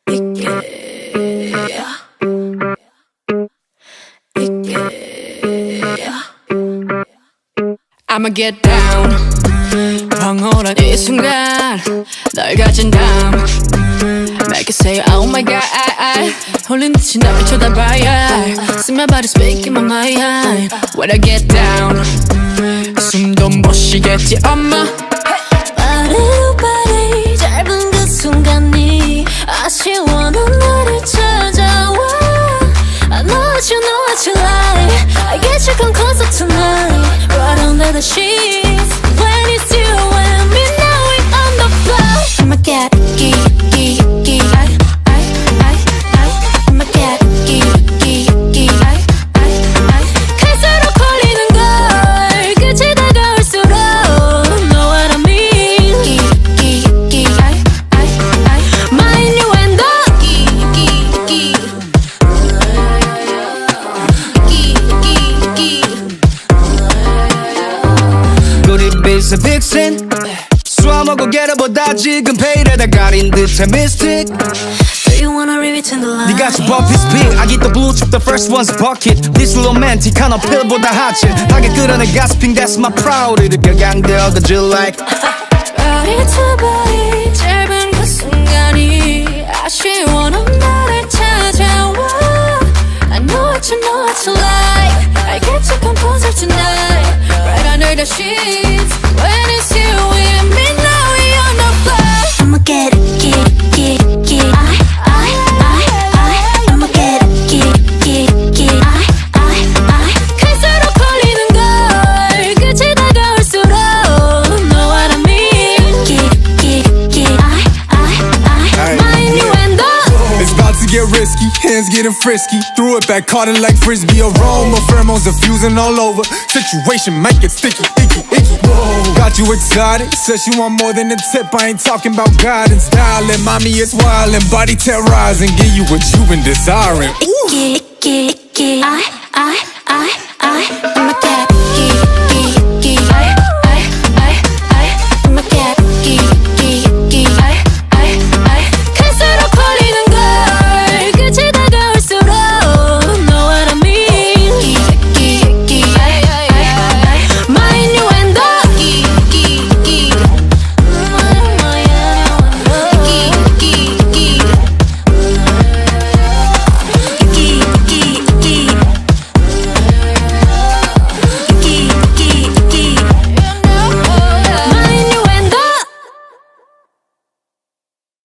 I'ma get down 황홀한 이 순간 널 가진 다음 Make it say oh my god 홀린 듯이 날 쳐다봐야 See my body speaking my mind When I get down 숨도 못 쉬겠지 엄마 빠르고 빠르 짧은 그 순간이 아쉬워 넌 나를 찾아와 I know what you like I get you come closer tonight Right under the sheets When it's you and me now we on the floor I'ma get I'ma get 갈수록 걸리는 걸 끝이 다가올수록 Know what I mean My innuendo 고립에서 빅신 수화먹고 게러보다 지금 페일에다 가린 듯한 mystic Do you wanna read between the lines? 네가 저 버핏 빅 I get the blue chip the first one's bucket This romantic한 어필보다 하체 하게 끌어내 gasping that's my proud 이렇게 강대어가질 like Body to body 짧은 그 순간이 아쉬워 넌 나를 찾아와 I know what you like I get you come closer tonight Right under the sheets When it's you and me now we on the floor I'ma get I'ma get 갈수록 걸리는 걸 끝이 다가올수록 Know what I mean My innuendo It's about to get risky, hands getting frisky. Threw it back, caught it like frisbee. Aroma, pheromones diffusing all over. Situation might get sticky, icky, icky. Whoa. Got you excited, says you want more than a tip. I ain't talking about guidance, styling. Mommy is wildin', body terrorizing. Give you what you've been desiring. I'ma get